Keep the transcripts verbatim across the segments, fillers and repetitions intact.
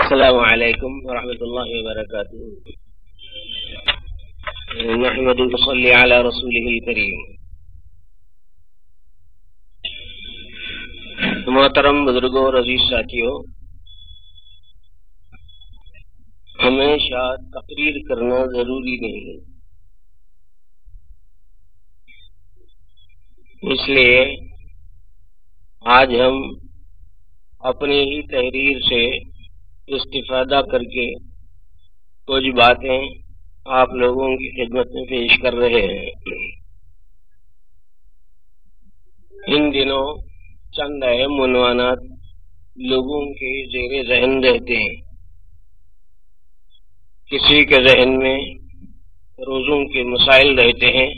السلام علیکم ورحمۃ اللہ وبرکاتہ. نحمد ونصلی علی رسولہ الکریم. محترم بزرگوں اور عزیز ساتھیوں، ہمیشہ تقریر کرنا ضروری نہیں، اس لیے آج ہم اپنی ہی تحریر سے استفادہ کر کے کچھ باتیں آپ لوگوں کی خدمت میں پیش کر رہے ہیں. ان دنوں چند اہم عنوانات لوگوں کے زیر ذہن رہتے ہیں. کسی کے ذہن میں روزوں کے مسائل رہتے ہیں،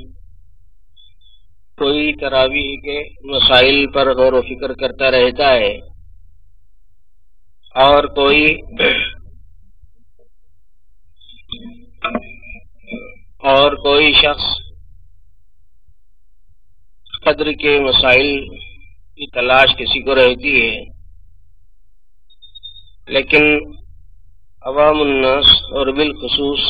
کوئی تراویح کے مسائل پر غور و فکر کرتا رہتا ہے، اور کوئی اور کوئی شخص قدر کے مسائل کی تلاش کسی کو رہتی ہے. لیکن عوام الناس اور بالخصوص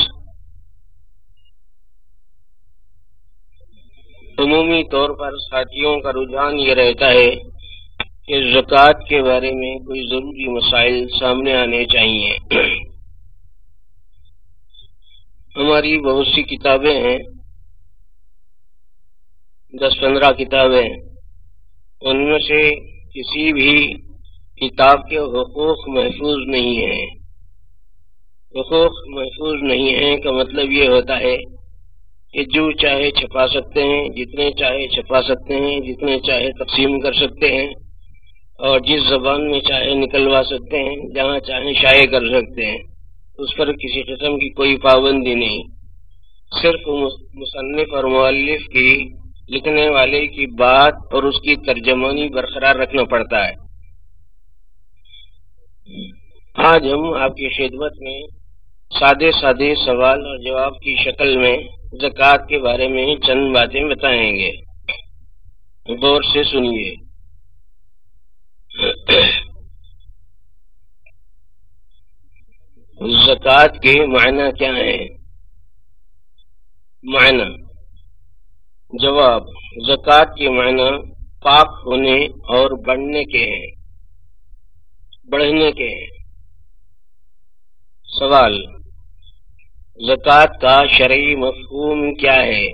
عمومی طور پر ساتھیوں کا رجحان یہ رہتا ہے کہ زکوٰۃ کے بارے میں کوئی ضروری مسائل سامنے آنے چاہیے. ہماری بہت سی کتابیں ہیں، دس پندرہ کتابیں، ان میں سے کسی بھی کتاب کے حقوق محفوظ نہیں ہیں. حقوق محفوظ نہیں ہیں کا مطلب یہ ہوتا ہے کہ جو چاہے چھپا سکتے ہیں، جتنے چاہے چھپا سکتے ہیں، جتنے چاہے تقسیم کر سکتے ہیں، اور جس زبان میں چاہے نکلوا سکتے ہیں، جہاں چاہے شائع کر سکتے ہیں. اس پر کسی قسم کی کوئی پابندی نہیں. صرف مصنف اور مؤلف کی، لکھنے والے کی بات اور اس کی ترجمانی برقرار رکھنا پڑتا ہے. آج ہم آپ کی خدمت میں سادے سادے سوال اور جواب کی شکل میں زکوٰۃ کے بارے میں چند باتیں بتائیں گے. غور سے سنیے. زکوٰۃ کے معنی کیا ہیں؟ معنی. جواب: زکوٰۃ کے معنی پاک ہونے اور بڑھنے کے ہیں، بڑھنے کے ہیں. سوال: زکوٰۃ کا شرعی مفہوم کیا ہے؟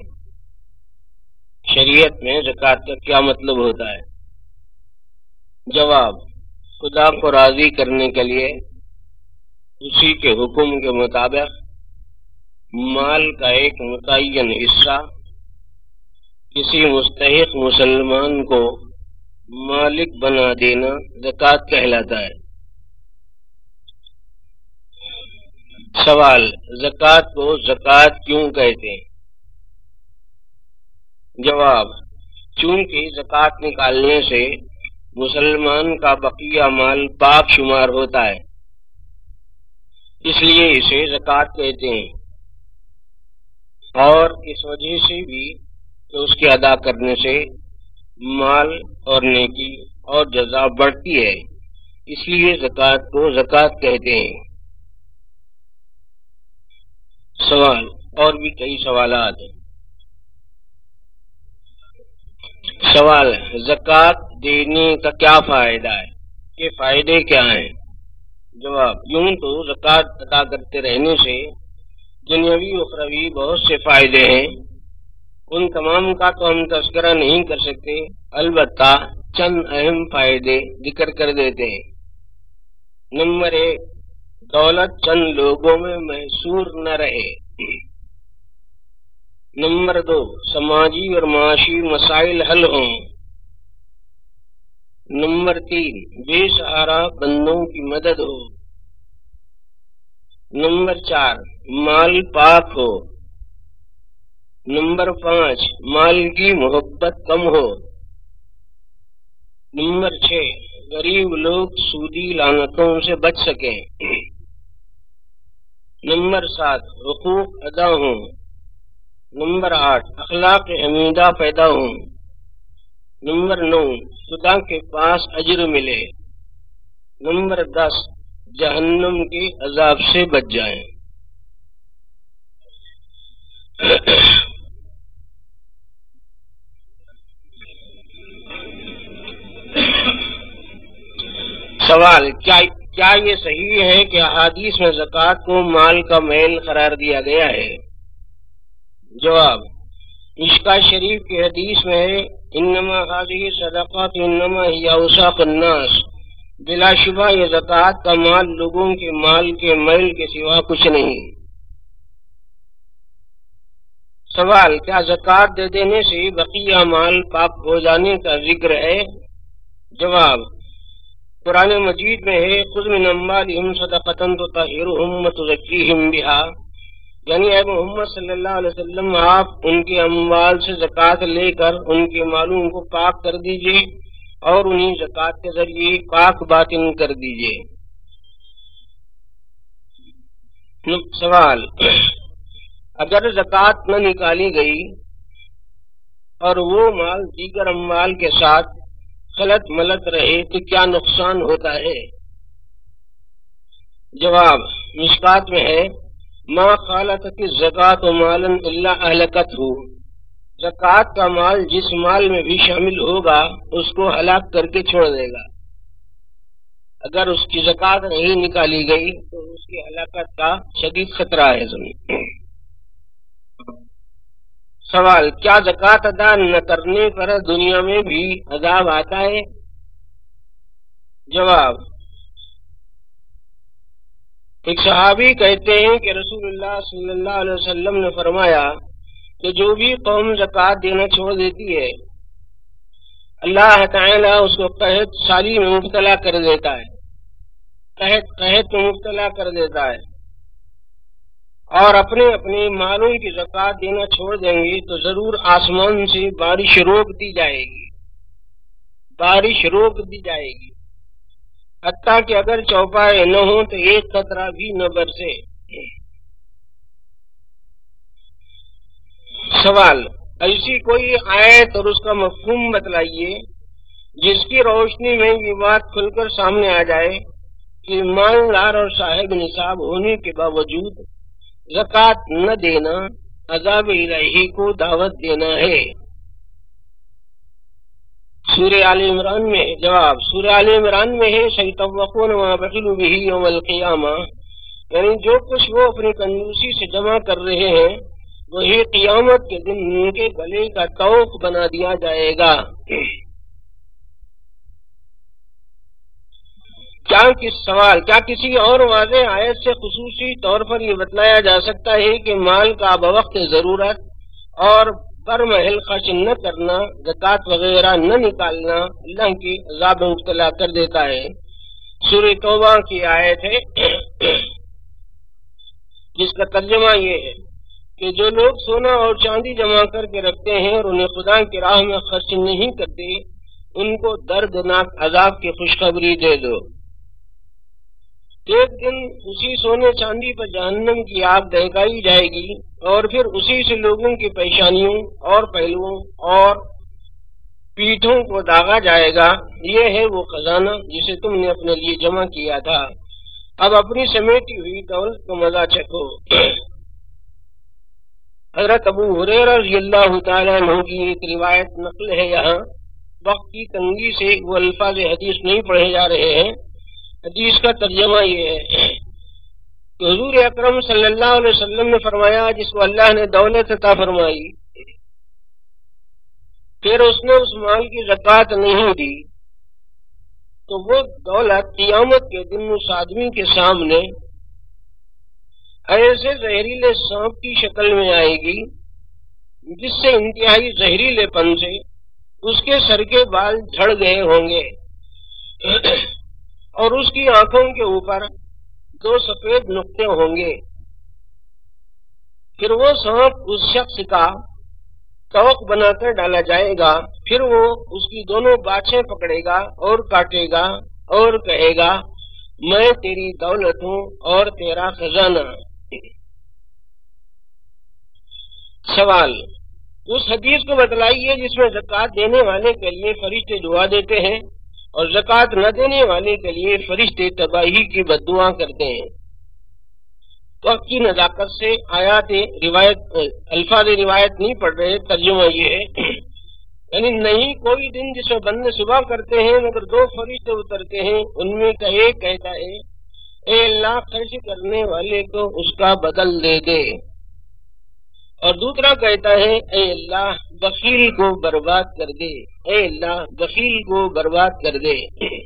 شریعت میں زکوٰۃ کا کیا مطلب ہوتا ہے؟ جواب: خدا کو راضی کرنے کے لیے اسی کے حکم کے مطابق مال کا ایک متعین حصہ کسی مستحق مسلمان کو مالک بنا دینا زکوٰۃ کہلاتا ہے. سوال: زکوٰۃ کو زکوٰۃ کیوں کہتے ہیں؟ جواب: چونکہ زکوٰۃ نکالنے سے مسلمان کا بقیہ مال پاک شمار ہوتا ہے، اس لیے اسے زکوٰۃ کہتے ہیں. اور اس وجہ سے بھی کہ اس کے ادا کرنے سے مال اور نیکی اور جزا بڑھتی ہے، اس لیے زکوٰۃ کو زکوٰۃ کہتے ہیں. سوال: اور بھی کئی سوالات ہیں. سوال: زکوٰۃ دینے کا کیا فائدہ ہے؟ یہ فائدے کیا ہیں؟ جواب: یوں تو زکوٰۃ ادا کرتے رہنے سے دنیاوی اخروی بہت سے فائدے ہیں. ان تمام کا تو ہم تذکرہ نہیں کر سکتے، البتہ چند اہم فائدے ذکر کر دیتے ہیں. نمبر ایک، دولت چند لوگوں میں محصور نہ رہے. نمبر دو، سماجی اور معاشی مسائل حل ہوں. نمبر تین، بے سہارا بندوں کی مدد ہو. نمبر چار، مال پاک ہو. نمبر پانچ، مال کی محبت کم ہو. نمبر چھ، غریب لوگ سودی لعنتوں سے بچ سکیں. نمبر سات، حقوق ادا ہوں. نمبر آٹھ، اخلاق حمیدہ پیدا ہوں. نمبر نو، خدا کے پاس اجر ملے. نمبر دس، جہنم کے عذاب سے بچ جائیں۔ سوال، کیا کیا یہ صحیح ہے کہ احادیث میں زکوٰۃ کو مال کا میل قرار دیا گیا ہے؟ جواب، مشکوٰۃ شریف کی حدیث میں ہے انما هذه صدقات انما هي اوساق الناس، بلا شبہ یہ زکوٰۃ کا مال لوگوں کے مال کے میل کے سوا کچھ نہیں۔ سوال، کیا زکوٰۃ دے دینے سے بقیہ مال پاک ہو جانے کا ذکر ہے؟ جواب، قرآن مجید میں ہے خذ من اموالہم صدقۃ تطہرہم وتزکیہم بہا، یعنی اے محمد صلی اللہ علیہ وسلم آپ ان کے اموال سے زکوٰۃ لے کر ان کے مالوں کو پاک کر دیجئے اور انہیں زکوٰۃ کے ذریعے پاک باطن کر دیجئے۔ سوال، اگر زکوٰۃ نہ نکالی گئی اور وہ مال دیگر اموال کے ساتھ خلط ملط رہے تو کیا نقصان ہوتا ہے؟ جواب، مشکوٰۃ میں ہے ما خالطت الزکوٰۃ مالا الا اہلکتہ، زکوٰۃ کا مال جس مال میں بھی شامل ہوگا اس کو ہلاک کر کے چھوڑ دے گا۔ اگر اس کی زکوٰۃ نہیں نکالی گئی تو اس کی ہلاکت کا شدید خطرہ ہے۔ سوال، کیا زکوٰۃ ادا نہ کرنے پر دنیا میں بھی عذاب آتا ہے؟ جواب، ایک صحابی کہتے ہیں کہ رسول اللہ صلی اللہ علیہ وسلم نے فرمایا کہ جو بھی قوم زکوٰۃ دینا چھوڑ دیتی ہے اللہ تعالیٰ اس کو قحط سالی میں مبتلا کر دیتا ہے، قحط قحط میں مبتلا کر دیتا ہے، اور اپنے اپنے مالوں کی زکوٰۃ دینا چھوڑ دیں گے تو ضرور آسمان سے بارش روک دی جائے گی، بارش روک دی جائے گی، حتیٰ کہ اگر چوپائے نہ ہوں تو ایک قطرہ بھی نہ برسے۔ سوال، ایسی کوئی آیت اور اس کا مفہوم بتلائیے جس کی روشنی میں یہ بات کھل کر سامنے آ جائے کہ مالدار اور صاحب نصاب ہونے کے باوجود زکوٰۃ نہ دینا عذاب الہی کو دعوت دینا ہے۔ سورہ آل عمران میں جواب، سورہ آل عمران میں ہے سیطوقون ما بخلوا بہ یوم القیامہ، یعنی جو کچھ وہ اپنی کنجوسی سے جمع کر رہے ہیں وہی قیامت کے دن ان کے گلے کا طوق بنا دیا جائے گا۔ کیا کس سوال کیا کسی اور واضح آیت سے خصوصی طور پر یہ بتلایا جا سکتا ہے کہ مال کا بوقت ضرورت اور برمحل خرچ نہ کرنا، زکوٰۃ وغیرہ نہ نکالنا اللہ کے عذاب میں مبتلا کر دیتا ہے؟ سورہ توبہ کی آیت ہے جس کا ترجمہ یہ ہے کہ جو لوگ سونا اور چاندی جمع کر کے رکھتے ہیں اور انہیں خدا کی راہ میں خرچ نہیں کرتے ان کو دردناک عذاب کی خوشخبری دے دو۔ ایک دن اسی سونے چاندی پر جہنم کی آگ دہکائی جائے گی اور پھر اسی سے لوگوں کی پیشانیوں اور پہلوؤں اور پیٹھوں کو داغا جائے گا۔ یہ ہے وہ خزانہ جسے تم نے اپنے لیے جمع کیا تھا، اب اپنی سمیٹی ہوئی دولت کو مزہ چکھو۔ حضرت ابو ہریرہ رضی اللہ تعالیٰ عنہ کی ایک روایت نقل ہے، یہاں وقت کی تنگی سے وہ الفاظ حدیث نہیں پڑھے جا رہے ہیں۔ حدیث کا ترجمہ یہ ہے کہ حضور اکرم صلی اللہ علیہ وسلم نے فرمایا جس کو اللہ نے دولت عطا فرمائی پھر اس نے اس مال کی زکوٰۃ نہیں دی تو وہ دولت قیامت کے دن اس آدمی کے سامنے ایسے زہریلے سانپ کی شکل میں آئے گی جس سے انتہائی زہریلے پن سے اس کے سر کے بال جھڑ گئے ہوں گے اور اس کی آنکھوں کے اوپر دو سفید نقطے ہوں گے۔ پھر وہ سانپ اس شخص کا توق بنا کر ڈالا جائے گا، پھر وہ اس کی دونوں باچھیں پکڑے گا اور کاٹے گا اور کہے گا میں تیری دولت ہوں اور تیرا خزانہ۔ سوال، اس حدیث کو بتلائیے جس میں زکوٰۃ دینے والے کے لیے فرشتے دعا دیتے ہیں اور زکوٰۃ نہ دینے والے کے لیے فرشتے تباہی کی بددعا کرتے ہیں۔ تو اب کی نزاکت سے آیات روایت الفاظ روایت نہیں پڑھ رہے، ترجمہ یہ ہے یعنی نہیں کوئی دن جس میں بندے صبح کرتے ہیں مگر دو فرشتے اترتے ہیں، ان میں کا ایک کہتا ہے اے اللہ خرچ کرنے والے کو اس کا بدل دے دے، اور دوسرا کہتا ہے اے اللہ بخیل کو برباد کر دے، اے اللہ بخیل کو برباد کر دے۔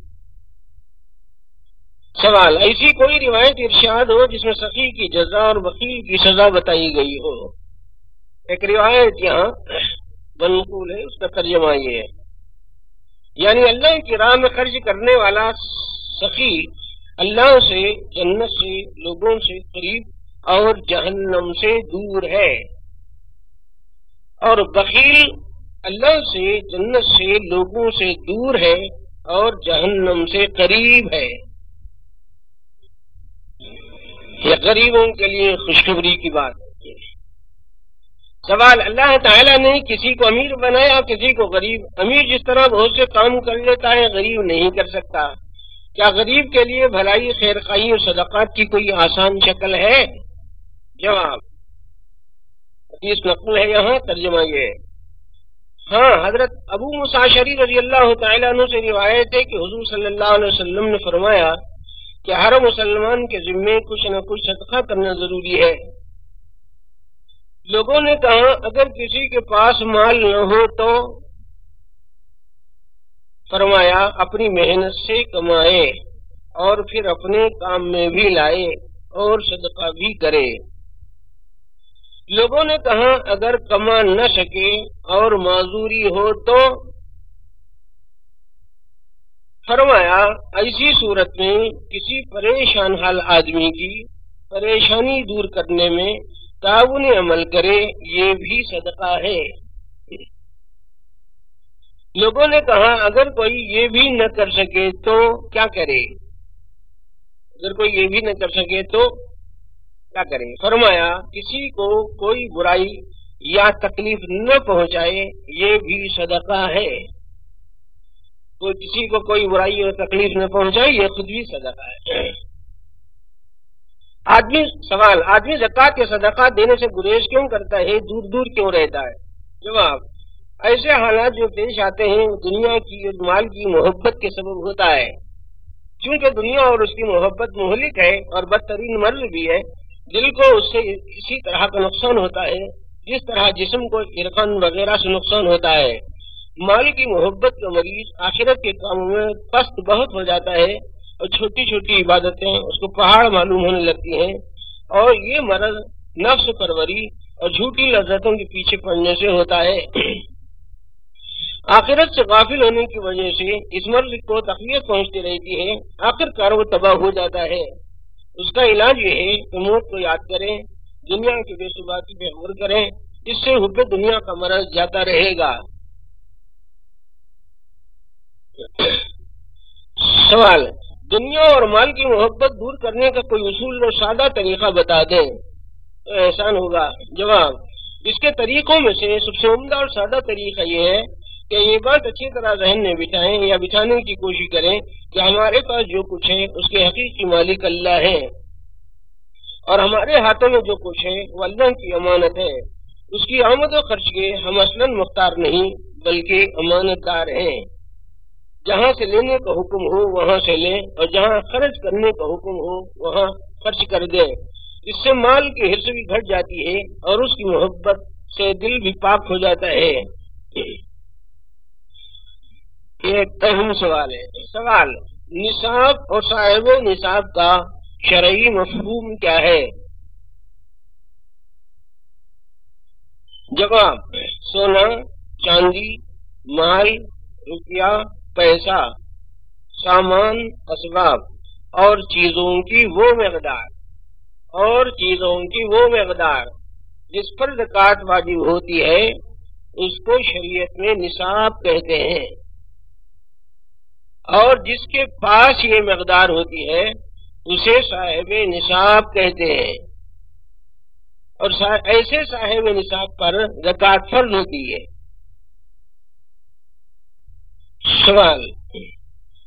سوال، ایسی کوئی روایت ارشاد ہو جس میں سخی کی جزا اور بخیل کی سزا بتائی گئی ہو؟ ایک روایت یہاں منقول ہے، اس کا ترجمہ یہ ہے یعنی اللہ کی راہ میں خرچ کرنے والا سخی اللہ سے، جنت سے، لوگوں سے قریب اور جہنم سے دور ہے، اور بخیل اللہ سے، جنت سے، لوگوں سے دور ہے اور جہنم سے قریب ہے۔ یہ غریبوں کے لیے خوشخبری کی بات ہے۔ سوال، اللہ تعالیٰ نے کسی کو امیر بنایا کسی کو غریب؟ امیر جس طرح بہت سے کام کر لیتا ہے غریب نہیں کر سکتا۔ کیا غریب کے لیے بھلائی، خیر خواہی اور صدقات کی کوئی آسان شکل ہے؟ جواب، حدیث نقل ہے، یہاں ترجمہ یہ ہے ہاں حضرت ابو موسیٰ اشعری رضی اللہ تعالیٰ عنہ سے روایت ہے کہ حضور صلی اللہ علیہ وسلم نے فرمایا کہ ہر مسلمان کے ذمے کچھ نہ کچھ صدقہ کرنا ضروری ہے۔ لوگوں نے کہا اگر کسی کے پاس مال نہ ہو تو؟ فرمایا اپنی محنت سے کمائے اور پھر اپنے کام میں بھی لائے اور صدقہ بھی کرے۔ لوگوں نے کہا اگر کما نہ سکے اور معذوری ہو تو؟ فرمایا ایسی صورت میں کسی پریشان حال آدمی کی پریشانی دور کرنے میں تعاون عمل کرے، یہ بھی صدقہ ہے۔ لوگوں نے کہا اگر کوئی یہ بھی نہ کر سکے تو کیا کرے؟ اگر کوئی یہ بھی نہ کر سکے تو کیا کرے؟ فرمایا کسی کو کوئی برائی یا تکلیف نہ پہنچائے، یہ بھی صدقہ ہے۔ کوئی کسی کو کوئی برائی اور تکلیف نہ پہنچائے، یہ خود بھی صدقہ ہے۔ آدمی سوال، آدمی زکوٰۃ یا صدقات دینے سے گریز کیوں کرتا ہے، دور دور کیوں رہتا ہے؟ جواب، ایسے حالات جو پیش آتے ہیں دنیا کی اور مال کی محبت کے سبب ہوتا ہے۔ چونکہ دنیا اور اس کی محبت مہلک ہے اور بدترین مرض بھی ہے، دل کو اس سے اسی طرح کا نقصان ہوتا ہے جس طرح جسم کو عرقان وغیرہ سے نقصان ہوتا ہے۔ مال کی محبت کا مریض آخرت کے کاموں میں پست بہت ہو جاتا ہے اور چھوٹی چھوٹی عبادتیں اس کو پہاڑ معلوم ہونے لگتی ہیں، اور یہ مرض نفس پروری اور جھوٹی لذتوں کے پیچھے پڑنے سے ہوتا ہے۔ آخرت سے غافل ہونے کی وجہ سے اس مرض کو تکلیف پہنچتی رہتی ہے، آخر کار وہ تباہ ہو جاتا ہے۔ اس کا علاج یہ ہے کہ موت کو یاد کریں، دنیا کی بے ثباتی پہ غور کریں، اس سے حب دنیا کا مرض جاتا رہے گا۔ سوال، دنیا اور مال کی محبت دور کرنے کا کوئی اصول اور سادہ طریقہ بتا دیں تو احسان ہوگا۔ جواب، اس کے طریقوں میں سے سب سے عمدہ اور سادہ طریقہ یہ ہے کہ یہ بات اچھی طرح ذہن میں بٹھائیں یا بٹھانے کی کوشش کریں کہ ہمارے پاس جو کچھ ہے اس کے حقیقی مالک اللہ ہے، اور ہمارے ہاتھوں میں جو کچھ ہے وہ اللہ کی امانت ہے۔ اس کی آمد و خرچ کے ہم اصلاً مختار نہیں بلکہ امانت دار ہیں۔ جہاں سے لینے کا حکم ہو وہاں سے لیں، اور جہاں خرچ کرنے کا حکم ہو وہاں خرچ کر دیں۔ اس سے مال کی حرص بھی گھٹ جاتی ہے اور اس کی محبت سے دل بھی پاک ہو جاتا ہے۔ ایک اہم سوال ہے۔ سوال، نصاب اور صاحب نصاب کا شرعی مفہوم کیا ہے؟ جواب، سونا، چاندی، مال، روپیہ، پیسہ، سامان، اسباب اور چیزوں کی وہ مقدار اور چیزوں کی وہ مقدار جس پر زکوٰۃ واجب ہوتی ہے اس کو شریعت میں نصاب کہتے ہیں، اور جس کے پاس یہ مقدار ہوتی ہے اسے صاحب نصاب کہتے ہیں، اور ایسے صاحب نصاب پر زکوٰۃ فرض ہوتی ہے۔ سوال،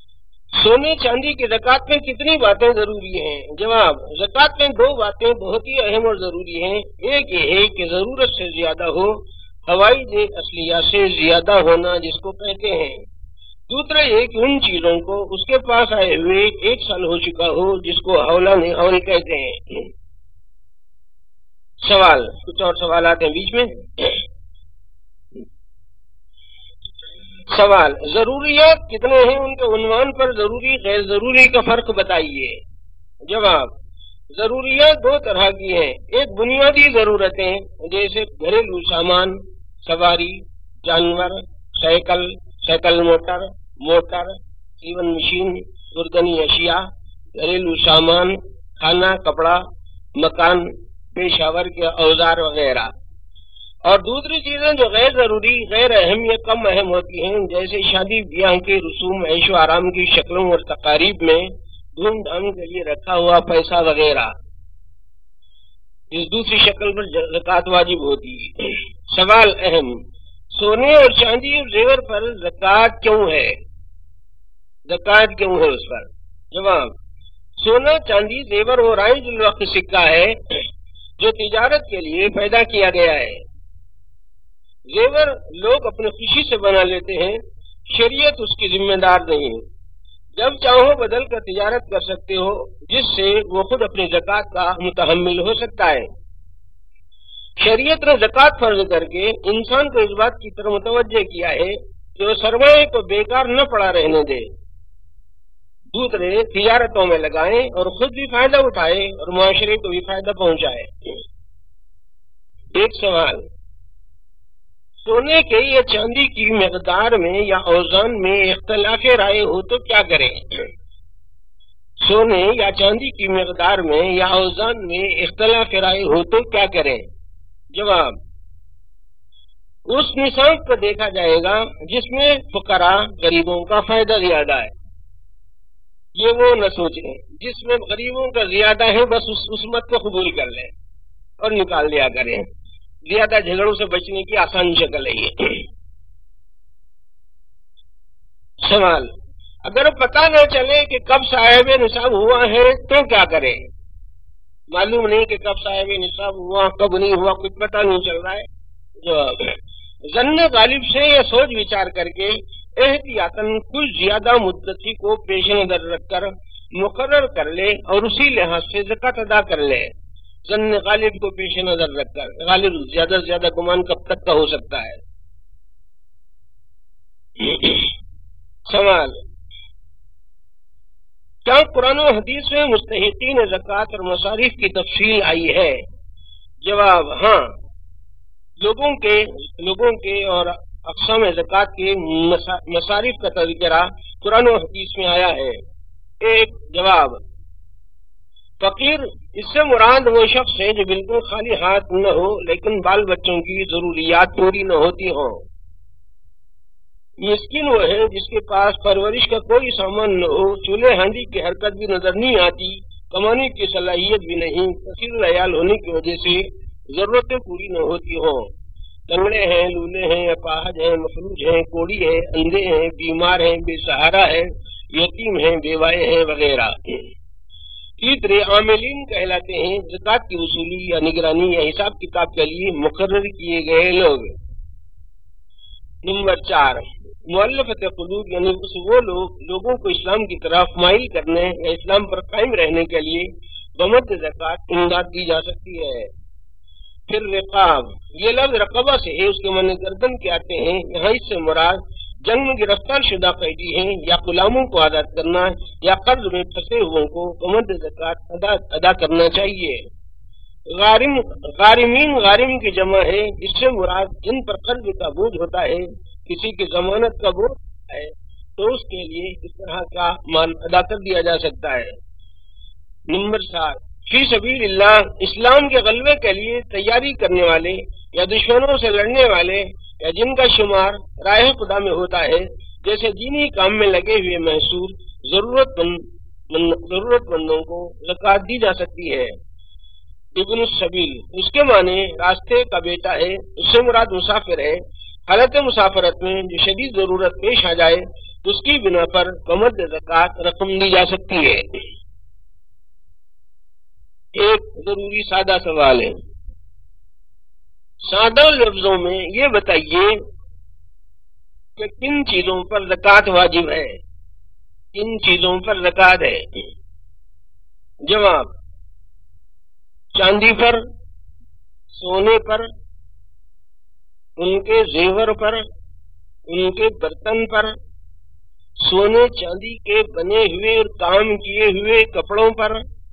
सोने चांदी की ज़कात में कितनी बातें जरूरी हैं? जवाब, ज़कात में दो बातें बहुत ही अहम और जरूरी हैं। एक ये है कि जरूरत से ज्यादा हो, हवाई असलिया से ज्यादा होना जिसको कहते हैं। दूसरा ये कि उन चीजों को उसके पास आए हुए एक साल हो चुका हो, जिसको हौला नहीं हौल कहते हैं। सवाल, कुछ और सवाल आते हैं बीच में। सवाल, जरूरियात कितने हैं? उनके उन्वान पर जरूरी गैर जरूरी का फर्क बताइए। जवाब, जरूरियात दो तरह की हैं। एक बुनियादी जरूरतें जैसे घरेलू सामान, सवारी, जानवर, cycle, cycle motor, motor, sewing machine, उर्दनी अशिया, घरेलू सामान, खाना, कपड़ा, मकान, पेशावर के औजार वगैरह। और दूसरी चीजें जो गैर जरूरी, गैर अहम या कम अहम होती हैं, जैसे शादी ब्याह के रसूम, ऐशो आराम की शक्लों और तकारीब में धूमधाम के लिए रखा हुआ पैसा वगैरह, इस दूसरी शक्ल पर ज़कात वाजिब होती है। सवाल अहम, सोने और चांदी और जेवर पर ज़कात क्यों है? ज़कात क्यों है उस पर? जवाब, सोना, चांदी, जेवर और राइज वक्त सिक्का है जो तिजारत के लिए पैदा किया गया है। जेवर लोग अपनी खुशी से बना लेते हैं, शरीयत उसकी जिम्मेदार नहीं है। जब चाहो बदल कर तिजारत कर सकते हो, जिससे वो खुद अपनी ज़कात का मुतहम्मिल हो सकता है। शरीयत ने ज़कात फर्ज करके इंसान को इस बात की तरफ मुतवज्जे किया है कि वो सरमाए को बेकार न पड़ा रहने दे, दूसरे तिजारतों में लगाएं और खुद भी फायदा उठाए और मुआशरे को भी फायदा पहुंचाए। एक सवाल, सोने के या चांदी की मिकदार में या औजान में इख्तलाफ राय हो तो क्या करें? सोने या चांदी की मिकदार में या औजान में इख्तलाफ राय हो तो क्या करें? जवाब, उस निसाब को देखा जाएगा जिसमें फुकरा गरीबों का फायदा ज्यादा है। ये वो न सोचें जिसमें गरीबों का ज्यादा है, बस उस, उस मत को कबूल कर लें और निकाल दिया करें। ज्यादा झगड़ों से बचने की आसान शक्ल है ये। सवाल, अगर पता न चले कि कब साहिब निसाब हुआ है तो क्या करें? मालूम नहीं कि कब साहिब निसाब हुआ, कब नहीं हुआ, कुछ पता नहीं चल रहा है। जवाब, जन्ने गालिब से या सोच विचार करके एहतियातन कुछ ज्यादा मुद्दती को पेश नजर रखकर मुकर्रर कर ले और उसी लिहाज से ज़कात अदा कर ले। जन्ने गालिब को पेश नजर रखकर, गालिब ज्यादा से ज्यादा गुमान कब तक का हो सकता है? सवाल, क्या कुरान और हदीस में मुस्तहिकीन ज़कात और मसारिफ की तफसील आई है? जवाब, हाँ, लोगों के लोगों के और अक़साम ज़कात के मसा, मसारिफ का तज़किरा कुरान और हदीस में आया है। एक जवाब, फकीर, इससे मुराद वो शख्स है जो बिल्कुल खाली हाथ न हो लेकिन बाल बच्चों की जरूरियात पूरी न होती हो। मिस्किन वो है जिसके पास परवरिश का कोई सामान न हो, चूल्हे हांडी की हरकत भी नजर नहीं आती, कमाने की सलाहियत भी नहीं, कसीर अयाल होने की वजह से जरूरतें पूरी न होती हो। लंगड़े हैं, लूले हैं, अपाहज हैं, मफलूज हैं, कोड़ी हैं, अंधे हैं, बीमार हैं, बेसहारा है, यतीम हैं, बेवाए हैं वगैरह। तीसरे आमिलीन कहलाते हैं ज़कात की वसूली या निगरानी या हिसाब किताब के लिए मुकर्रर किए गए लोग। नंबर चार, मुअल्लफ़त क़ुलूब यानी उस वो लोग लोगों को इस्लाम की तरफ माइल करने या इस्लाम पर कायम रहने के लिए बमद ज़कात इमदाद दी जा सकती है। फिर रिकाब, ये लफ्ज़ रकबा से है, उसके माने गर्दन के आते हैं। यहाँ इससे मुराद जंग में गिरफ्तार शुदा कैदी हैं या गुलामों को आज़ाद करना या कर्ज में फंसे हुओं को बमद ज़कात अदा अदा करना चाहिए। गारिम गारिमीन गारिम की जमा है, इससे मुराद जिन पर कर्ज का बोझ होता है, किसी की जमानत का बोझ है तो उसके लिए इस तरह का माल अदा कर दिया जा सकता है। नंबर सात, फी सबीलिल्लाह, इस्लाम के गलबे के लिए तैयारी करने वाले या दुश्मनों से लड़ने वाले या जिनका शुमार राह खुदा में होता है, जैसे दीनी काम में लगे हुए महसूर जरूरतमंद जरूरतमंदों को ज़कात दी जा सकती है। इब्न सबील, उसके माने रास्ते का बेटा है, उससे मुराद मुसाफिर है। हालत मुसाफरत में जो शदीद जरूरत पेश आ जाए اس کی بنا پر بمد زکوٰۃ رقم دی جا سکتی ہے۔ ایک ضروری سادہ سوال ہے، سادہ لفظوں میں یہ بتائیے کہ کن چیزوں پر زکوٰۃ واجب ہے، کن چیزوں پر زکوٰۃ ہے؟ جواب: چاندی پر، سونے پر، ان کے زیور پر، ان کے برتن پر، سونے چاندی کے بنے ہوئے اور کام کیے ہوئے کپڑوں پر،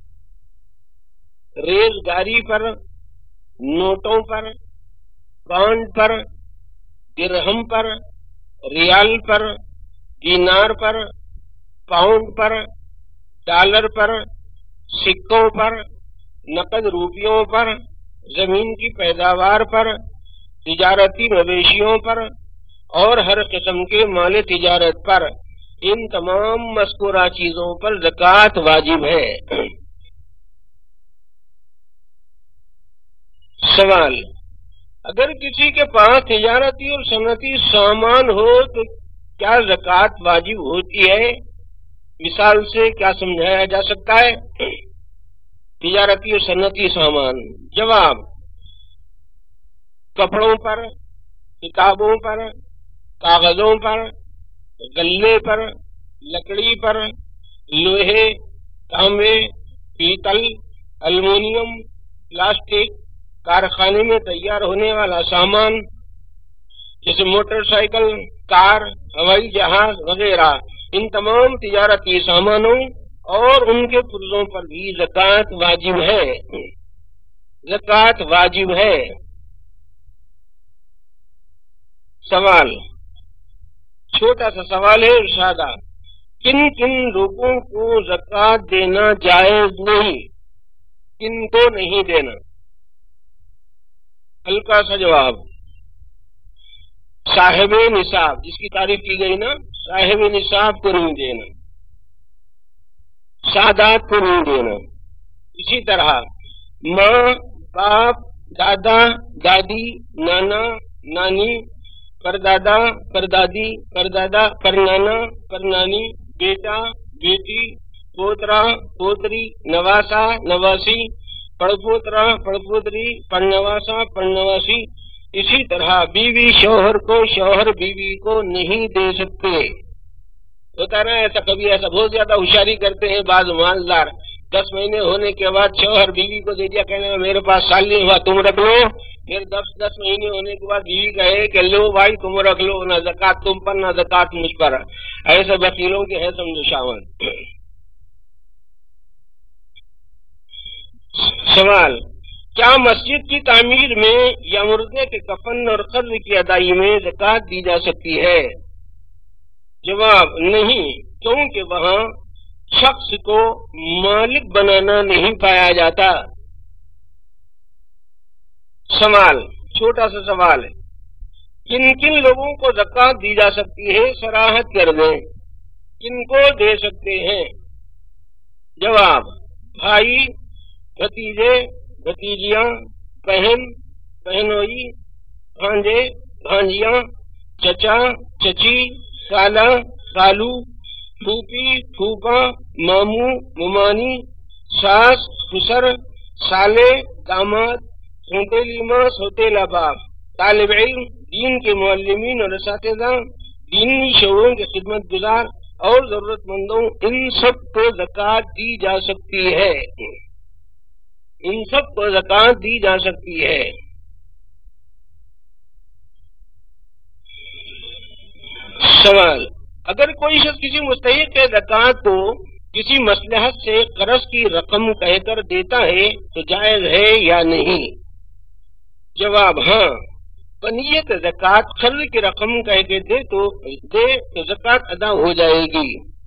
ریز گاری پر، نوٹوں پر، پانڈ پر، درہم پر، ریال پر، دینار پر، پاؤنڈ پر، ڈالر پر، سکوں پر، نقد روپیوں پر، زمین کی پیداوار پر، تجارتی مویشیوں پر اور ہر قسم کے مال تجارت پر، ان تمام مذکورہ چیزوں پر زکوٰۃ واجب ہے۔ سوال: اگر کسی کے پاس تجارتی اور صنعتی سامان ہو تو کیا زکوٰۃ واجب ہوتی ہے؟ مثال سے کیا سمجھایا جا سکتا ہے؟ تجارتی اور صنعتی سامان، جواب: کپڑوں پر، کتابوں پر، کاغذوں پر، غلے پر، لکڑی پر، لوہے، تانبے، پیتل، المونیم، پلاسٹک، کارخانے میں تیار ہونے والا سامان جیسے موٹر سائیکل، کار، ہوائی جہاز وغیرہ، ان تمام تجارتی سامانوں اور ان کے پرزوں پر بھی زکوٰۃ واجب ہے، زکوٰۃ واجب ہے۔ سوال، چھوٹا سا سوال ہے ارشادہ: کن کن لوگوں کو زکوٰۃ دینا جائز نہیں، کن کو نہیں دینا؟ ہلکا سا جواب: صاحب نصاب، جس کی تعریف کی گئی نا، صاحب نصاب کو نہیں دینا، سادات کو نہیں دینا۔ اسی طرح ماں، باپ، دادا، دادی، نانا، نانی، پردادا، پردادی، پردادا، پرنانا، پرنانی، بیٹا، بیٹی، پوترا، پوتری، نواسا، نواسی، پڑپوترا، پڑپوتری، پڑنواسا، پڑنواسی۔ اسی طرح بیوی شوہر کو، شوہر بیوی کو نہیں دے سکتے۔ ہوتا نا ایسا، کبھی ایسا بہت زیادہ ہوشیاری کرتے ہیں بعض مالدار، دس مہینے ہونے کے بعد شوہر بیوی کو دے دیا، کہنے میرے پاس سال نہیں ہوا تم رکھ لو، پھر دس دس مہینے ہونے کے بعد بیوی کہے کہ لو بھائی تم رکھ لو، نہ زکوٰۃ تم پر نہ زکوٰۃ مجھ پر۔ ایسے وکیلوں کے ہے سمجھو شاون۔ سوال، کیا مسجد کی تعمیر میں یا مردے کے کفن اور قرض کی ادائیگی میں زکوٰۃ دی جا سکتی ہے؟ جواب: نہیں، کیونکہ وہاں شخص کو مالک بنانا نہیں پایا جاتا۔ سوال، چھوٹا سا سوال ہے، کن کن لوگوں کو زکوٰۃ دی جا سکتی ہے؟ صراحت کر دیں، کن کو دے سکتے ہیں؟ جواب: بھائی، بھتیجے، بھتیجیاں، بہن، بہنوئی، بھانجے، بھانجیاں، چچا، چچی، خالہ، خالو، پھوپھی، پھوپھا، ماموں، ممانی، ساس، سسر، سالے، داماد، سوتیلی ماں، سوتیلا باپ، طالب علم، دین کے معلمین اور اساتذہ، دینی شعبوں کے خدمت گزار اور ضرورت مندوں، ان سب کو زکوٰۃ دی جا سکتی ہے، ان سب کو زکوٰۃ دی جا سکتی ہے۔ سوال، اگر کوئی شخص کسی مستحق کے زکوٰۃ کو کسی مصلحت سے قرض کی رقم کہہ کر دیتا ہے تو جائز ہے یا نہیں؟ جواب: ہاں، بنیت زکوٰۃ قرض کی رقم کہہ کے دے تو دے تو زکوٰۃ ادا ہو جائے گی۔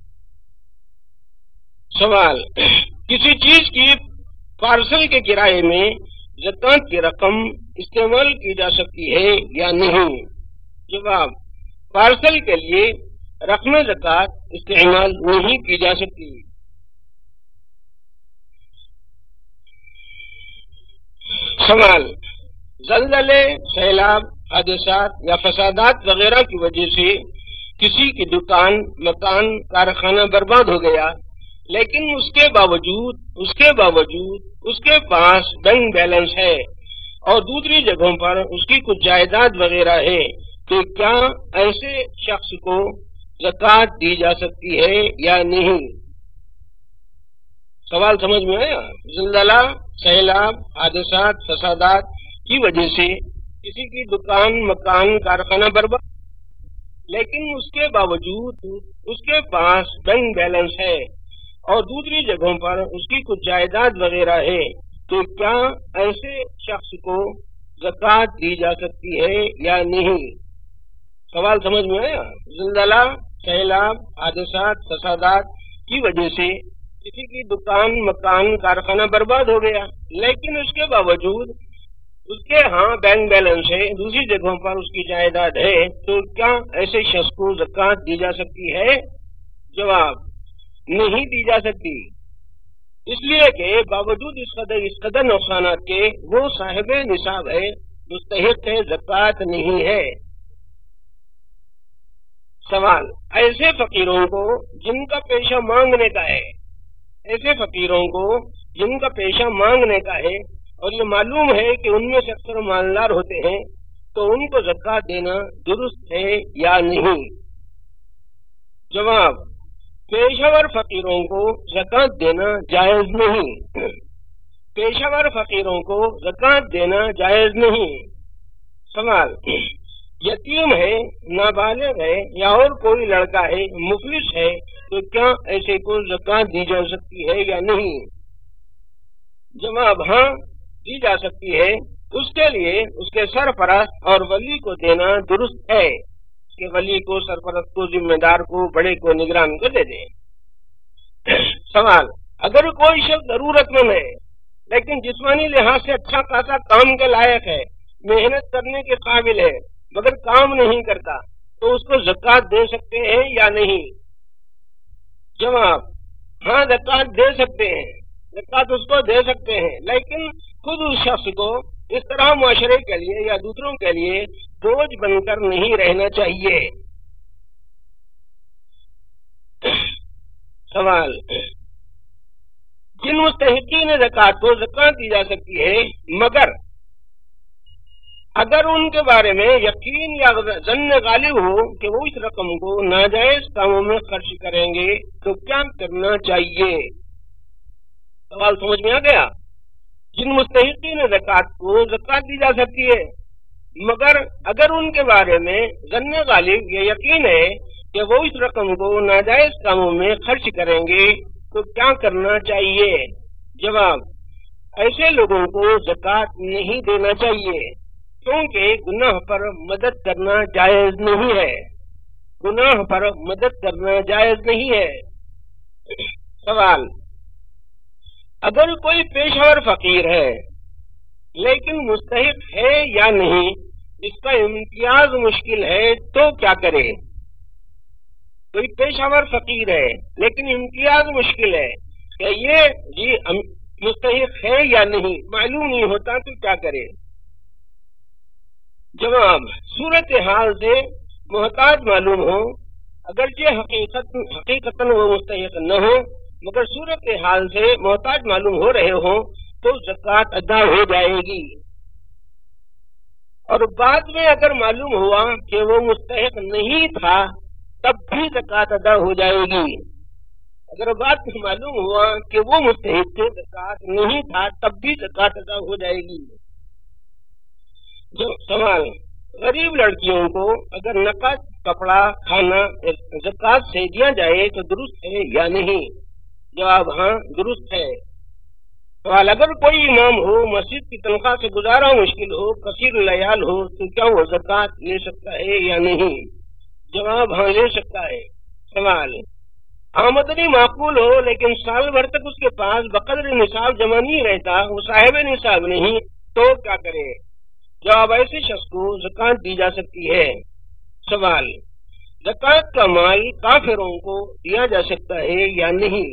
سوال، کسی چیز کی پارسل کے کرائے میں زکوٰۃ کی رقم استعمال کی جا سکتی ہے یا نہیں؟ جواب: پارسل کے لیے رقم زکوٰۃ استعمال نہیں کی جا سکتی۔ سوال، زلزلے، سیلاب، حادثات یا فسادات وغیرہ کی وجہ سے کسی کی دکان مکان کارخانہ برباد ہو گیا، لیکن اس کے باوجود اس کے باوجود اس کے پاس بینک بیلنس ہے اور دوسری جگہوں پر اس کی کچھ جائیداد وغیرہ ہے، تو کیا ایسے شخص کو زکوٰۃ دی جا سکتی ہے یا نہیں؟ سوال سمجھ میں آیا؟ زلزلہ، سیلاب، حادثات، فسادات کی وجہ سے کسی کی دکان مکان کارخانہ برباد، لیکن اس کے باوجود اس کے پاس بینک بیلنس ہے اور دوسری جگہوں پر اس کی کچھ جائیداد وغیرہ ہے، تو کیا ایسے شخص کو زکوٰۃ دی جا سکتی ہے یا نہیں؟ سوال سمجھ میں آیا؟ زلزلہ، سیلاب، حادثات، فسادات کی وجہ سے کسی کی دکان مکان کارخانہ برباد ہو گیا، لیکن اس کے باوجود اس کے ہاں بینک بیلنس ہے، دوسری جگہوں پر اس کی جائیداد ہے، تو کیا ایسے شخص کو زکوٰۃ دی جا سکتی ہے؟ جواب: نہیں دی جا سکتی، اس لیے کہ باوجود اس قدر اس قدر نقصانات کے وہ صاحب نصاب ہے، مستحق ہے، زکوٰۃ نہیں ہے۔ سوال: ایسے فقیروں کو جن کا پیشہ مانگنے کا ہے ایسے فقیروں کو جن کا پیشہ مانگنے کا ہے اور یہ معلوم ہے کہ ان میں سے اکثر مالدار ہوتے ہیں، تو ان کو زکوٰۃ دینا درست ہے یا نہیں؟ جواب: پیشہ ور فقیروں کو زکوٰۃ دینا جائز نہیں پیشہ ور فقیروں کو زکوٰۃ دینا جائز نہیں۔ سوال: یتیم ہے، نابالغ ہے یا اور کوئی لڑکا ہے، مفلس ہے، تو کیا ایسے کو زکوٰۃ دی جا سکتی ہے یا نہیں؟ جواب: ہاں دی جا سکتی ہے، اس کے لیے اس کے سرپرست اور ولی کو دینا درست ہے کہ ولی کو، سرپرست کو، ذمہ دار کو، بڑے کو، نگران کو دے دے۔ سوال: اگر کوئی شخص ضرورت مند ہے لیکن جسمانی لحاظ سے اچھا خاصا کام کے لائق ہے، محنت کرنے کے قابل ہے، مگر کام نہیں کرتا، تو اس کو زکوٰۃ دے سکتے ہیں یا نہیں؟ جواب: ہاں زکوٰۃ دے سکتے ہیں، زکوٰۃ اس کو دے سکتے ہیں، لیکن خود اس شخص کو اس طرح معاشرے کے لیے یا دوسروں کے لیے بوجھ بن کر نہیں رہنا چاہیے۔ سوال: جن مستحقین زکوٰۃ کو زکوٰۃ دی جا سکتی ہے، مگر اگر ان کے بارے میں یقین یا ظن غالب ہو کہ وہ اس رقم کو ناجائز کاموں میں خرچ کریں گے، تو کیا کرنا چاہیے؟ سوال سمجھ میں آ گیا؟ جن مستحقین زکوٰۃ کو زکوٰۃ دی جا سکتی ہے، مگر اگر ان کے بارے میں ظن غالب یا یقین ہے کہ وہ اس رقم کو ناجائز کاموں میں خرچ کریں گے، تو کیا کرنا چاہیے؟ جواب: ایسے لوگوں کو زکوٰۃ نہیں دینا چاہیے، کیونکہ گناہ پر مدد کرنا جائز نہیں ہے گناہ پر مدد کرنا جائز نہیں ہے۔ سوال: اگر کوئی پیشہ ور فقیر ہے لیکن مستحق ہے یا نہیں، اس کا امتیاز مشکل ہے، تو کیا کرے؟ کوئی پیشہ ور فقیر ہے لیکن امتیاز مشکل ہے کہ یہ جی مستحق ہے یا نہیں، معلوم نہیں ہوتا، تو کیا کرے؟ جواب: صورتحال سے محتاج معلوم ہو، اگرچہ حقیقت حقیقتاً وہ مستحق نہ ہو، مگر صورتحال سے محتاج معلوم ہو رہے ہوں، تو زکوٰۃ ادا ہو جائے گی، اور بعد میں اگر معلوم ہوا کہ وہ مستحق نہیں تھا، تب بھی زکوٰۃ ادا ہو جائے گی۔ اگر بعد میں معلوم ہوا کہ وہ مستحق زکوٰۃ نہیں تھا، تب بھی زکوٰۃ ادا ہو جائے گی۔ جو سوال: غریب لڑکیوں کو اگر نقد کپڑا کھانا زکوٰۃ سے دیا جائے تو درست ہے یا نہیں؟ جواب: ہاں درست ہے۔ سوال: اگر کوئی امام ہو، مسجد کی تنخواہ سے گزارا مشکل ہو، کثیر العیال ہو، تو کیا وہ زکوٰۃ لے سکتا ہے یا نہیں؟ جواب: ہاں لے سکتا ہے۔ سوال: آمدنی معقول ہو لیکن سال بھر تک اس کے پاس بقدر نصاب جمع نہیں رہتا، وہ صاحب نصاب نہیں، تو کیا کرے؟ جواب: ایسے شخص کو زکوٰۃ دی جا سکتی ہے۔ سوال: زکوٰۃ کا مال کافروں کو دیا جا سکتا ہے یا نہیں؟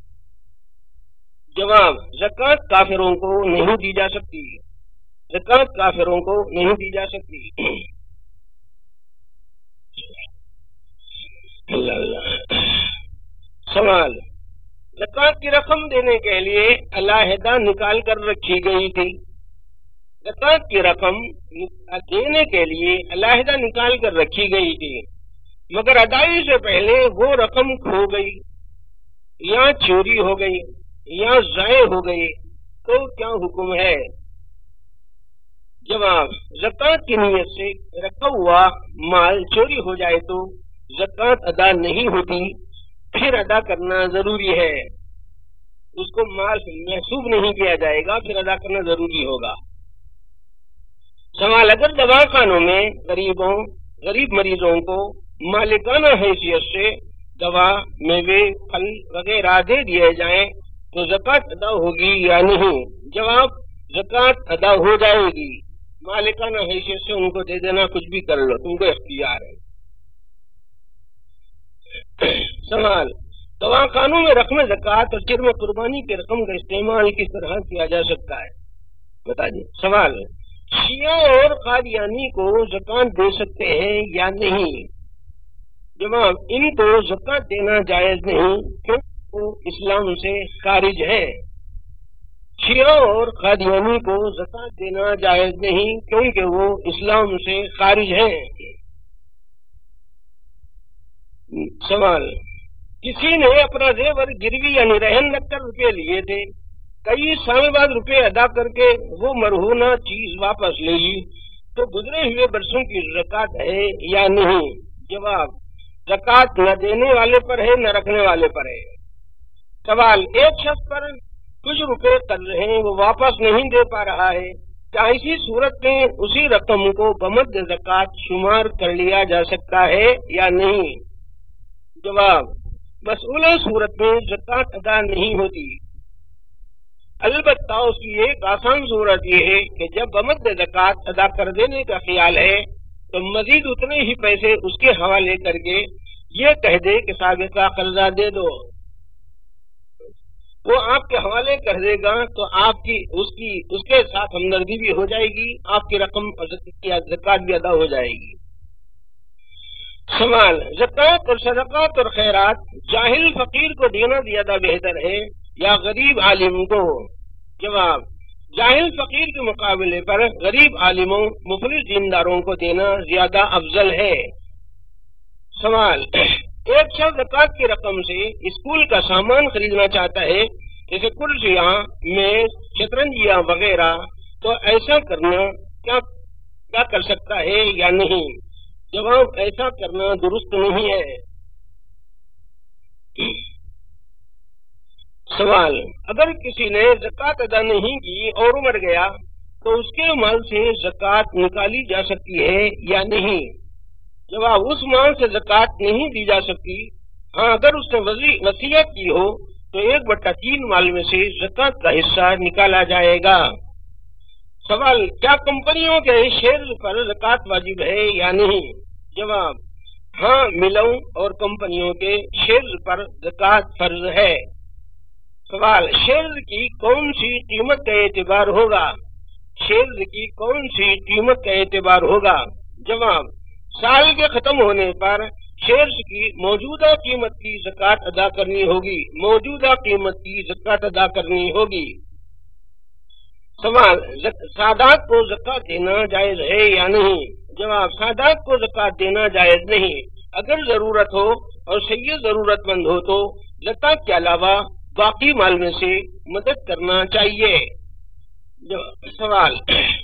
جواب: زکوٰۃ کافروں کو نہیں دی جا سکتی زکوٰۃ کافروں کو نہیں دی جا سکتی۔ اللہ اللہ۔ سوال، زکوٰۃ کی رقم دینے کے لیے علیحدہ نکال کر رکھی گئی تھی، زکوٰۃ کی رقم دینے کے لیے علیحدہ نکال کر رکھی گئی تھی، مگر ادائی سے پہلے وہ رقم کھو گئی یا چوری ہو گئی یا ضائع ہو گئی تو کیا حکم ہے؟ جواب، زکوٰۃ کی نیت سے رکھا ہوا مال چوری ہو جائے تو زکوٰۃ ادا نہیں ہوتی، پھر ادا کرنا ضروری ہے، اس کو مال محسوب نہیں کیا جائے گا، پھر ادا کرنا ضروری ہوگا۔ سوال، اگر دواخانوں میں غریبوں غریب مریضوں کو مالکانہ حیثیت سے دوا، میوے، پھل وغیرہ دے دیے جائیں تو زکوٰۃ ادا ہوگی یا نہیں؟ جواب، زکوٰۃ ادا ہو جائے گی، مالکانہ حیثیت سے ان کو دے دینا، کچھ بھی کر لو، تم کو اختیار ہے۔ سوال، دواخانوں میں رقم زکوٰۃ اور چرم قربانی کی رقم کا استعمال کس طرح کیا جا سکتا ہے؟ بتا دیجیے۔ سوال، شیعہ اور قادیانی کو زکوٰۃ دے سکتے ہیں یا نہیں؟ جواب، ان کو زکوٰۃ دینا جائز نہیں کیونکہ وہ اسلام سے خارج ہے۔ شیعہ اور قادیانی کو زکوٰۃ دینا جائز نہیں کیونکہ وہ اسلام سے خارج ہیں۔ سوال، کسی نے اپنا زیور گروی یعنی رہن رکھ کر روپے لیے تھے، کئی سال بعد روپے ادا کر کے وہ مرہونہ چیز واپس لے لی تو گزرے ہوئے برسوں کی زکوٰۃ ہے یا نہیں؟ جواب، زکوٰۃ نہ دینے والے پر ہے نہ رکھنے والے پر ہے۔ سوال، ایک شخص پر کچھ روپے قرض ہیں، وہ واپس نہیں دے پا رہا ہے، کیا اسی صورت میں اسی رقم کو بمد زکوٰۃ شمار کر لیا جا سکتا ہے یا نہیں؟ جواب، مسئولہ صورت میں زکوٰۃ ادا نہیں ہوتی، البتہ اس کی ایک آسان صورت یہ ہے کہ جب بمد زکوٰۃ ادا کر دینے کا خیال ہے تو مزید اتنے ہی پیسے اس کے حوالے کر کے یہ کہہ دے کہ سابقہ قرضہ دے دو، وہ آپ کے حوالے کر دے گا تو آپ کی اس کی اس کے ساتھ ہمدردی بھی ہو جائے گی، آپ کی رقم زکوٰۃ بھی ادا ہو جائے گی۔ سوال، زکوٰۃ اور صدقات اور خیرات جاہل فقیر کو دینا زیادہ بہتر ہے یا غریب عالم کو؟ جواب، جاہل فقیر کے مقابلے پر غریب عالموں مفلس دینداروں کو دینا زیادہ افضل ہے۔ سوال، ایک شخص زکوٰۃ کی رقم سے اسکول کا سامان خریدنا چاہتا ہے جیسے کرسیاں، میز، شطرنجیاں وغیرہ، تو ایسا کرنا کیا کیا کر سکتا ہے یا نہیں؟ جواب، ایسا کرنا درست نہیں ہے۔ سوال، اگر کسی نے زکوٰۃ ادا نہیں کی اور مر گیا تو اس کے مال سے زکوٰۃ نکالی جا سکتی ہے یا نہیں؟ جواب، اس مال سے زکوٰۃ نہیں دی جا سکتی، ہاں اگر اس نے وصیت کی ہو تو ایک بٹا تین مال میں سے زکوٰۃ کا حصہ نکالا جائے گا۔ سوال، کیا کمپنیوں کے شیئر پر زکوٰۃ واجب ہے یا نہیں؟ جواب، ہاں ملوں اور کمپنیوں کے شیئر پر زکوٰۃ فرض ہے۔ سوال، شیئر کی کون سی قیمت کا اعتبار ہوگا؟ شیئر کی کون سی قیمت کا اعتبار ہوگا؟ جواب، سال کے ختم ہونے پر شیئرز کی موجودہ قیمت کی زکوٰۃ ادا کرنی ہوگی، موجودہ قیمت کی زکوٰۃ ادا کرنی ہوگی۔ سوال، سادات کو زکوٰۃ دینا جائز ہے یا نہیں؟ جواب، سادات کو زکوٰۃ دینا جائز نہیں، اگر ضرورت ہو اور سید ضرورت مند ہو تو زکوٰۃ کے علاوہ باقی مال میں سے مدد کرنا چاہیے۔ سوال،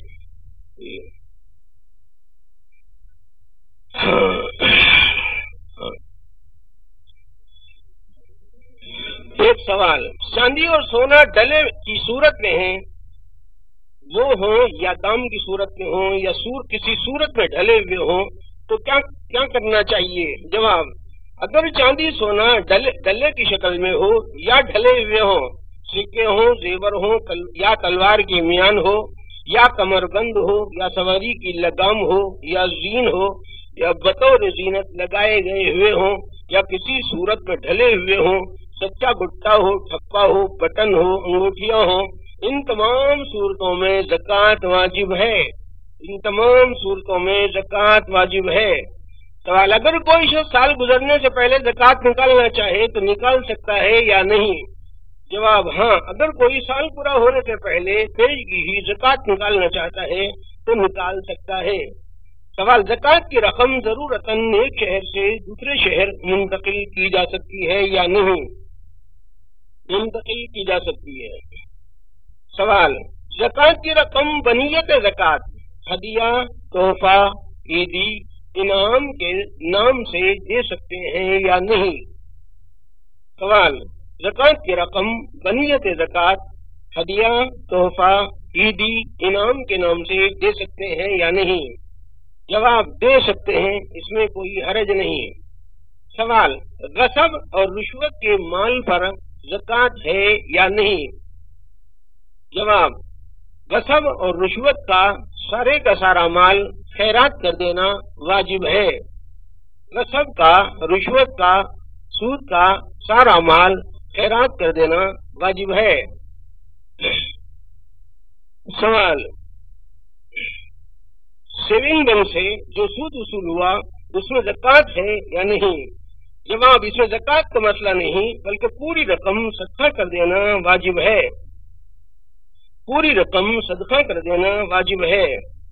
ایک سوال، چاندی اور سونا ڈلے کی صورت میں ہیں، وہ ہوں یا دام کی صورت میں ہوں یا سور کسی صورت میں ڈھلے ہوئے ہوں تو کیا کیا کرنا چاہیے؟ جواب، اگر چاندی سونا ڈلے کی شکل میں ہو یا ڈھلے ہوئے ہوں، سکے ہوں، زیور ہوں یا تلوار کی میان ہو یا کمر بند ہو یا سواری کی لگام ہو یا زین ہو یا بطور زینت لگائے گئے ہوئے ہوں یا کسی صورت میں ڈھلے ہوئے ہوں، سچا گٹا ہو، ٹھپا ہو، بٹن ہو، انگوٹھیاں ہوں، ان تمام صورتوں میں زکوٰۃ واجب ہے، ان تمام صورتوں میں زکوٰۃ واجب ہے۔ سوال، اگر کوئی شخص سال گزرنے سے پہلے زکوٰۃ نکالنا چاہے تو نکال سکتا ہے یا نہیں؟ جواب، ہاں، اگر کوئی سال پورا ہونے سے پہلے پیشگی ہی زکوٰۃ نکالنا چاہتا ہے تو نکال سکتا ہے۔ سوال، زکوٰۃ کی رقم ضرورتاً ایک شہر سے دوسرے شہر منتقل کی جا سکتی ہے یا نہیں؟ منتقل کی جا سکتی ہے۔ سوال، زکوٰۃ کی رقم بنیت زکوٰۃ، ہدیہ، تحفہ، عیدی، انعام کے نام سے دے سکتے ہیں یا نہیں؟ سوال، زکوٰۃ کی رقم بنیت زکوٰۃ، ہدیہ، تحفہ، عیدی، انعام کے نام سے دے سکتے ہیں یا نہیں؟ جواب، دے سکتے ہیں، اس میں کوئی حرج نہیں۔ سوال، غصب اور رشوت کے مال پر زکوٰۃ ہے یا نہیں؟ جواب، غصب اور رشوت کا سارے کا سارا مال خیرات کر دینا واجب ہے۔ غصب کا، رشوت کا، سود کا سارا مال خیرات کر دینا واجب ہے۔ سوال، سیونگ بینک سے جو سود وصول ہوا اس میں زکوٰۃ ہے یا نہیں؟ جواب، اس میں زکوٰۃ کا مسئلہ نہیں بلکہ پوری رقم صدقہ کر دینا واجب ہے۔ پوری رقم صدقہ کر دینا واجب ہے۔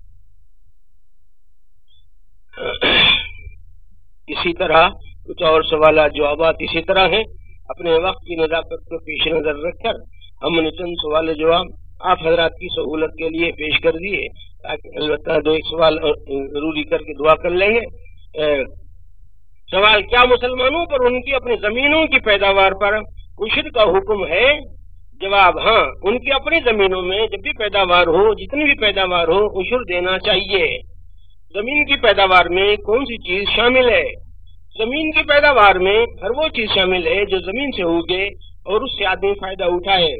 اسی طرح کچھ اور سوالات جوابات اسی طرح ہیں۔ اپنے وقت کی نزاکت کو پیش نظر رکھ کر ہم نے چند سوال جواب آپ حضرات کی سہولت کے لیے پیش کر دیے، تاکہ البتہ دو ایک سوال ضروری کر کے دعا کر لیں گے۔ سوال، کیا مسلمانوں پر ان کی اپنی زمینوں کی پیداوار پر عشر کا حکم ہے؟ جواب، ہاں، ان کی اپنی زمینوں میں جب بھی پیداوار ہو، جتنی بھی پیداوار ہو، عشر دینا چاہیے۔ زمین کی پیداوار میں کون سی چیز شامل ہے؟ زمین کی پیداوار میں ہر وہ چیز شامل ہے جو زمین سے اگے اور اس سے آدمی فائدہ اٹھائے۔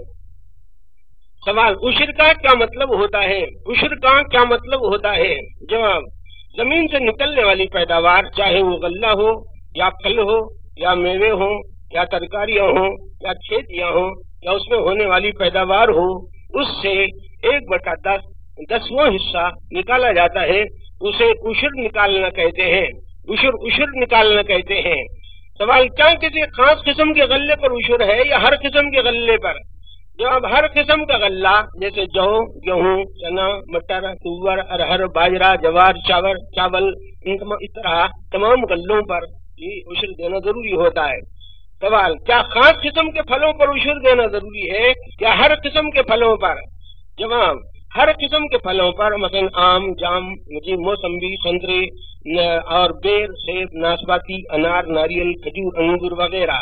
سوال، عشر کا کیا مطلب ہوتا ہے؟ عشر کا کیا مطلب ہوتا ہے؟ جواب، زمین سے نکلنے والی پیداوار، چاہے وہ غلہ ہو یا پھل ہو یا میوے ہوں یا ترکاریاں ہوں یا کھیتیاں ہوں یا اس میں ہونے والی پیداوار ہو، اس سے ایک بٹا دس دسواں حصہ نکالا جاتا ہے، اسے عشر نکالنا کہتے ہیں۔ عشر عشر نکالنا کہتے ہیں۔ سوال، کیا کسی خاص قسم کے غلے پر عشر ہے یا ہر قسم کے غلے پر؟ جواب، ہر قسم کا غلہ، جیسے جو، گیہوں، چنا، مٹر، تور، ارہر، باجرہ، جوار، چاول چاول اس طرح تمام غلوں پر یہ عشر دینا ضروری ہوتا ہے۔ سوال، کیا خاص قسم کے پھلوں پر عشر دینا ضروری ہے یا ہر قسم کے پھلوں پر؟ جواب، ہر قسم کے پھلوں پر، مثلا آم، جام، موسمبی، سنترے اور بیر، سیب، ناسپاتی، انار، ناریل، کھجور، انگور وغیرہ۔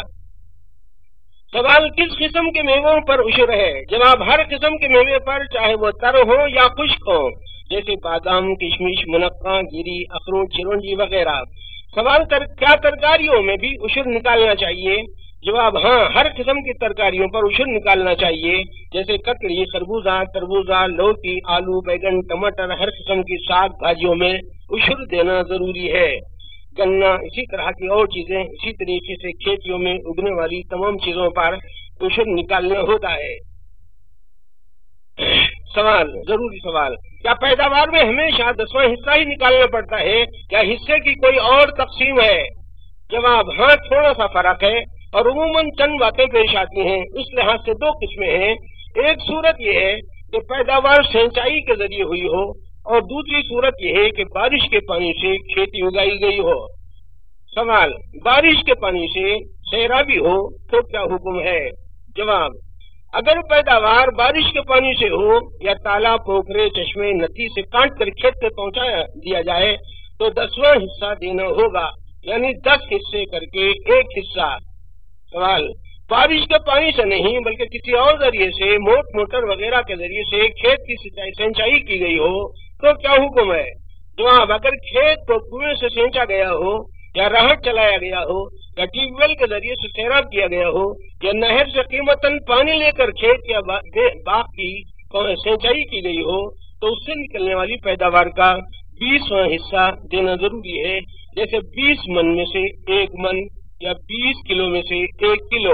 سوال، کس قسم کے میووں پر عشر ہے؟ جواب، ہر قسم کے میوے پر، چاہے وہ تر ہو یا خشک ہو، جیسے بادام، کشمش، منقع، گری، اخروٹ، چرونجی وغیرہ۔ سوال، تر کیا ترکاریوں میں بھی عشر نکالنا چاہیے؟ جواب، ہاں، ہر قسم کی ترکاریوں پر عشر نکالنا چاہیے، جیسے ککڑی، خربوزہ، تربوزہ، لوکی، آلو، بیگن، ٹماٹر، ہر قسم کی ساگ بھاجیوں میں عشر دینا ضروری ہے۔ گنا، اسی طرح کی اور چیزیں، اسی طریقے سے کھیتیوں میں اگنے والی تمام چیزوں پر عشر نکالنا ہوتا ہے۔ سوال، ضروری سوال، کیا پیداوار میں ہمیشہ دسواں حصہ ہی نکالنا پڑتا ہے یا حصے کی کوئی اور تقسیم ہے؟ جواب، ہاں، تھوڑا سا فرق ہے اور عموماً چند باتیں پیش آتی ہیں۔ اس لحاظ سے دو قسمیں ہیں۔ ایک صورت یہ ہے کہ پیداوار سینچائی کے ذریعے ہوئی ہو، اور دوسری صورت یہ ہے کہ بارش کے پانی سے کھیتی اگائی گئی ہو۔ سوال، بارش کے پانی سے سیرابی ہو تو کیا حکم ہے؟ جواب، اگر پیداوار بارش کے پانی سے ہو یا تالاب، پوکھرے، چشمے، ندی سے کاٹ کر کھیت سے پہنچا دیا جائے تو دسواں حصہ دینا ہوگا، یعنی دس حصے کر کے ایک حصہ۔ سوال، بارش کے پانی سے نہیں بلکہ کسی اور ذریعے سے، موٹ موٹر وغیرہ کے ذریعے سے کھیت کی سینچائی کی گئی ہو تو کیا حکم ہے؟ جواب، اگر کھیت کو کنویں سے سینچا گیا ہو یا راہٹ چلایا گیا ہو یا ٹیوب ویل کے ذریعے سے سیراب کیا گیا ہو یا نہر سے قیمتاً پانی لے کر کھیت یا باغ کی سینچائی کی گئی ہو تو اس سے نکلنے والی پیداوار کا بیسواں حصہ دینا ضروری ہے، جیسے بیس من میں سے ایک من یا بیس کلو میں سے ایک کلو۔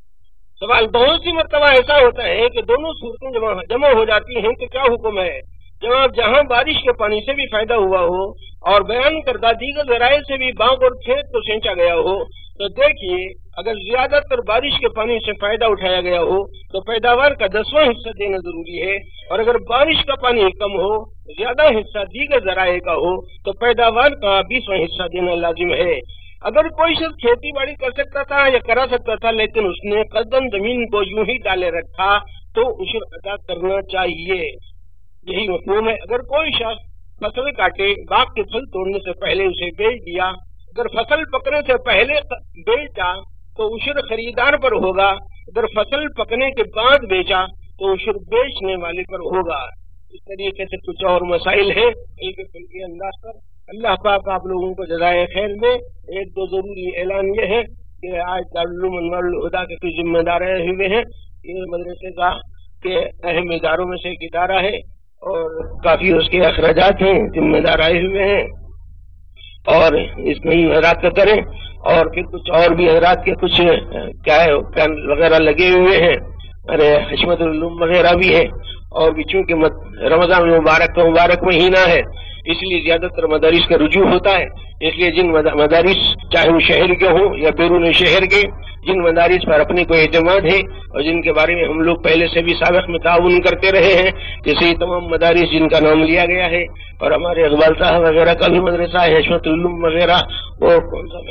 سوال، بہت سی مرتبہ ایسا ہوتا ہے کہ دونوں صورتیں جمع جمع ہو جاتی ہیں تو کیا حکم ہے؟ جہاں جہاں بارش کے پانی سے بھی فائدہ ہوا ہو اور بیان کردہ دیگر ذرائع سے بھی باغ اور کھیت کو سینچا گیا ہو، تو دیکھیے اگر زیادہ تر بارش کے پانی سے فائدہ اٹھایا گیا ہو تو پیداوار کا دسواں حصہ دینا ضروری ہے، اور اگر بارش کا پانی کم ہو، زیادہ حصہ دیگر ذرائع کا ہو، تو پیداوار کا بیسواں حصہ دینا لازم ہے۔ اگر کوئی شخص کھیتی باڑی کر سکتا تھا یا کرا سکتا تھا لیکن اس نے قدم زمین کو یوں ہی ڈالے رکھا تو عشر ادا کرنا چاہیے۔ یہی مفہوم ہے۔ اگر کوئی شخص فصل کاٹے، باغ کے پھل توڑنے سے پہلے اسے بیچ دیا، اگر فصل پکنے سے پہلے بیچا تو عشر خریدار پر ہوگا، اگر فصل پکنے کے بعد بیچا تو عشر بیچنے والے پر ہوگا۔ اس طریقے سے کچھ اور مسائل ہیں کے انداز پر۔ اللہ پاک آپ لوگوں کو جزائے خیر دے۔ ایک دو ضروری اعلان یہ ہے کہ آج دارالعلوم انوار الہدیٰ کے کچھ ذمہ دار آئے ہوئے ہیں۔ یہ مدرسے کا کے اہم اداروں میں سے ایک ادارہ ہے اور کافی اس کے اخراجات ہیں، ذمہ دار آئے ہوئے ہیں اور اس میں حضرات کا کریں، اور پھر کچھ اور بھی حضرات کے کچھ کیا ہے پین وغیرہ لگے ہوئے ہیں، ارے حشمت العلوم وغیرہ بھی ہے، اور بھی چونکہ رمضان مبارک کا مبارک مہینہ ہے اس لیے زیادہ تر مدارس کا رجوع ہوتا ہے۔ اس لیے جن مدارس چاہے وہ شہر کے ہوں یا بیرون شہر کے، جن مدارس پر اپنے کو اعتماد ہے اور جن کے بارے میں ہم لوگ پہلے سے بھی سابق میں تعاون کرتے رہے ہیں، جیسے یہ تمام مدارس جن کا نام لیا گیا ہے، اور ہمارے اقبال صاحب وغیرہ کا بھی مدرسہ ہے، حشمت العلوم وغیرہ، وہ کون سا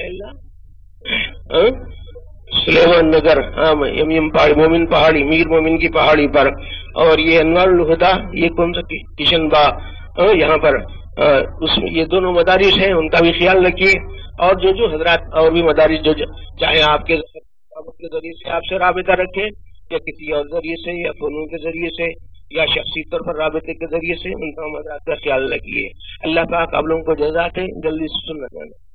محلہ سلیمان نگر، ہاں یم پہاڑی مومن پہاڑی میر مومن کی پہاڑی پر، اور یہ انوار الہدیٰ یہ کون سا کشن باغ یہاں پر، اس میں یہ دونوں مدارس ہیں، ان کا بھی خیال رکھیے۔ اور جو جو حضرات اور بھی مدارس جو چاہے آپ کے کے ذریعے سے آپ سے رابطہ رکھیں یا کسی اور ذریعے سے یا فنون کے ذریعے سے یا شخصی طور پر رابطے کے ذریعے سے، ان کا مدارس کا خیال رکھیے۔ اللہ پاک آپ لوگوں کو جزا دے، جلدی سے سننا چاہنا